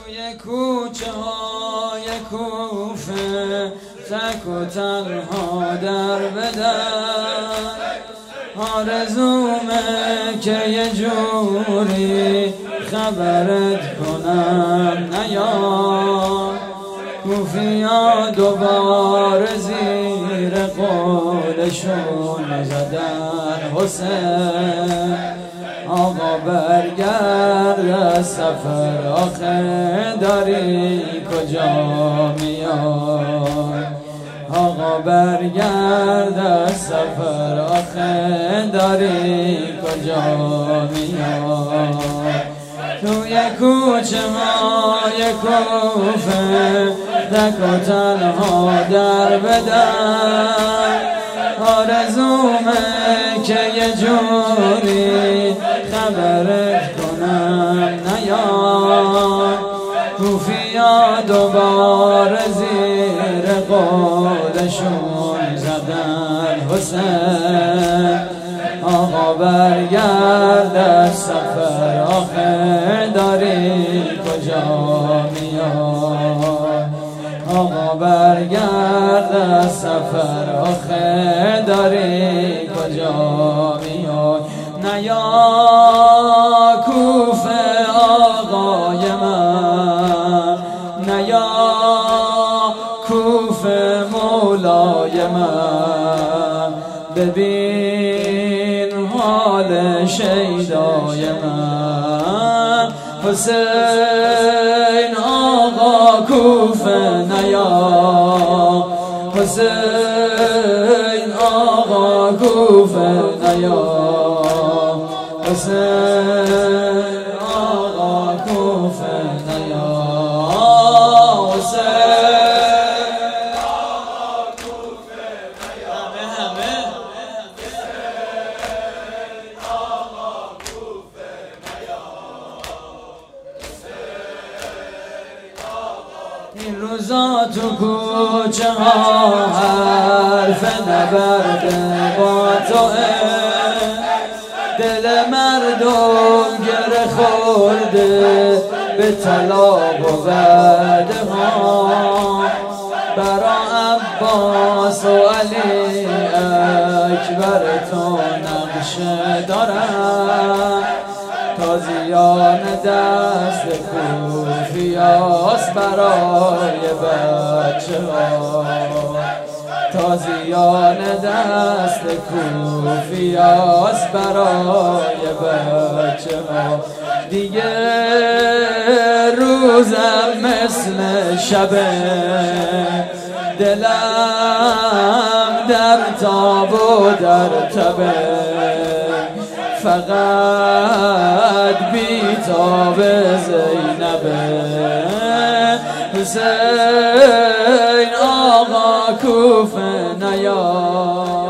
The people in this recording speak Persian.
توی کوچه های کوفه تک و تنها در بدر آرزومه که یه جوری خبرت کنم نیا کوفیا دوباره زیر قولشون زدن حسین آقا برگرد از سفر آخه داری کجا میای آقا برگرد از سفر آخه داری کجا میای توی کوچه های کوفه تک و تنها در بدر آرزومه که یه جوری خبرت کنم نیا کوفیا دوباره زیر قولشون زدن حسین آقا برگرد از سفر آخه داری کجا میای آقا برگرد از سفر آخه داری کجا میای نیا کوفه آقای من نیا کوفه مولای من ببین حال شیدای من حسین آقا کوفه نیا حسین آقا کوفه نیا حسین آقا کوفه نیا حسین آقا کوفه نیا همه حسین آقا کوفه نیا این روزا تو کوچه ها حرف نبرده با توه دل مردم گره خورده به طلاق و وعده ها برا عباس و علی اکبر تو نقشه دارن تازیان دست کوفیاس برای بچه ها تازیان دست کوفیاس برای بچه ها دیگه روزم مثل شبه دلم در تاب و در تبه فقط بیتاب زینبه حسین آقا کوفه نیا